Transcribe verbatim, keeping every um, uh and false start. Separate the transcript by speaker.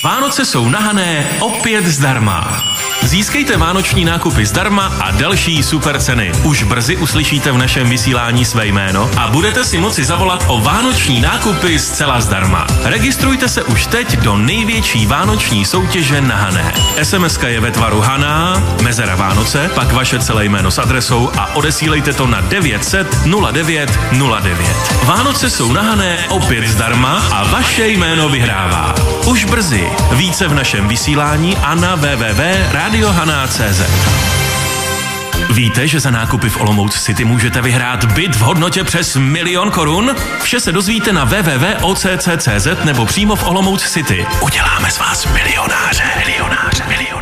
Speaker 1: Vánoce jsou na Hané opět zdarma. Získejte vánoční nákupy zdarma a další super ceny. Už brzy uslyšíte v našem vysílání své jméno a budete si moci zavolat o vánoční nákupy zcela zdarma. Registrujte se už teď do největší vánoční soutěže na Hané. es em eska je ve tvaru Haná, mezera Vánoce, pak vaše celé jméno s adresou a odesílejte to na devět set nula devět nula devět. Vánoce jsou na Hané opět zdarma a vaše jméno vyhrává. Už brzy. Více v našem vysílání a na w w w tečka radio hana tečka cé zet. Víte, že za nákupy v Olomouc City můžete vyhrát byt v hodnotě přes milion korun? Vše se dozvíte na w w w tečka o c c tečka cé zet nebo přímo v Olomouc City. Uděláme z vás milionáře, milionáře, milionáře.